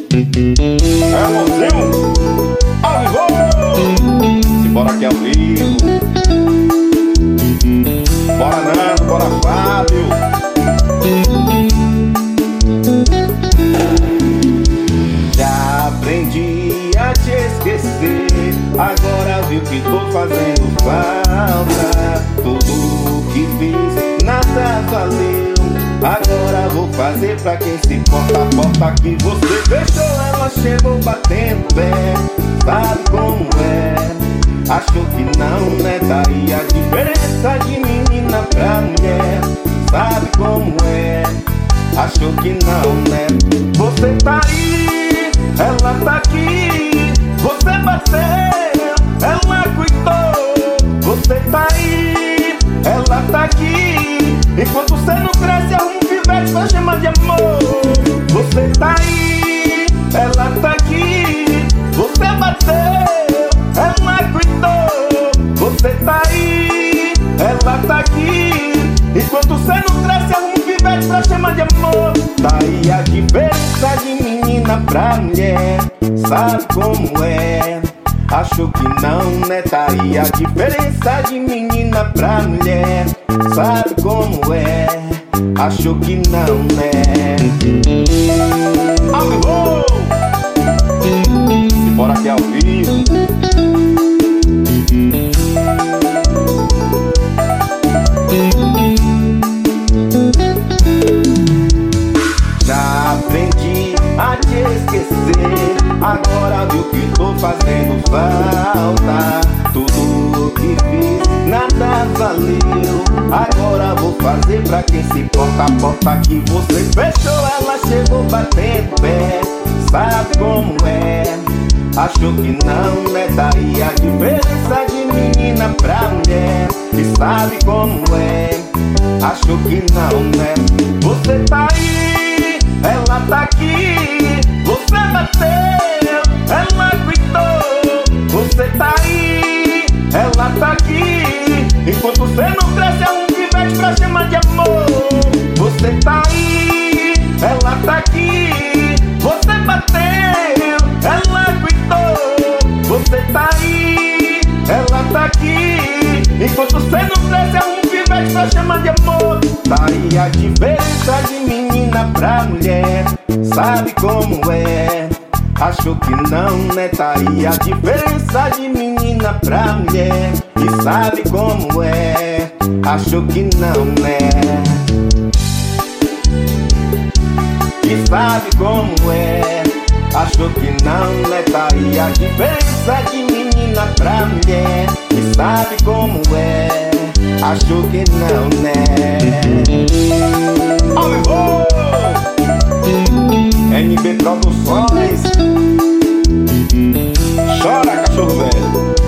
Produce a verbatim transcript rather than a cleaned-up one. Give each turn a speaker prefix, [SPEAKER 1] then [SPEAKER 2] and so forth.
[SPEAKER 1] É mozinho, ao vivo. Simbora que é ao vivo. Bora Nando, bora Fábio. Já aprendi a te esquecer, agora viu que tô fazendo falta. Tudo que fiz nada valeu, agora vou fazer pra quem se importa. A porta que você fechou, ela chegou batendo pé. Sabe como é? Achou que não, né? Daí a diferença de menina pra mulher. Sabe como é? Achou que não, né? Você tá aí, ela tá aqui. Você bateu, ela cuidou. Você tá aí, ela tá aqui. Enquanto você não cresce, arruma um pivete pra chamar de amor. Você tá aí, ela tá aqui. Você bateu, ela cuidou. Você tá aí, ela tá aqui. Enquanto você não cresce, arruma um pivete pra chamar de amor. Tá aí a diferença de menina pra mulher. Sabe como é? Achou que não, né? Tá aí a diferença de menina pra mulher. Sabe como é? Achou que não, né? Ao vivo! Bora que é ao vivo. Já aprendi a te esquecer, agora viu que tô fazendo falta. Tudo que fiz nada valeu, agora vou fazer pra quem se importa. A porta que você fechou, ela chegou batendo pé. Sabe como é? Achou que não, né? Daí a diferença de menina pra mulher. E sabe como é? Achou que não, né? Você tá aí, ela tá aqui. Você bateu, ela cuidou. Você tá aí, ela tá aqui. Enquanto você não cresce, é um pivete pra chamar de amor. Você tá aí, ela tá aqui. Você bateu, ela cuidou. Você tá aí, ela tá aqui. Enquanto você não cresce, é um pivete pra chamar de amor. Tá aí a diferença de menina pra mulher. Sabe como é? Achou que não, né? Tá aí a diferença de menina pra mulher. E sabe como é? Achou que não, né? E sabe como é? Achou que não, né? Tá aí a diferença de menina pra mulher. E sabe como é? Achou que não, né? Ao vivo! N B Produções. Chora, cachorro velho.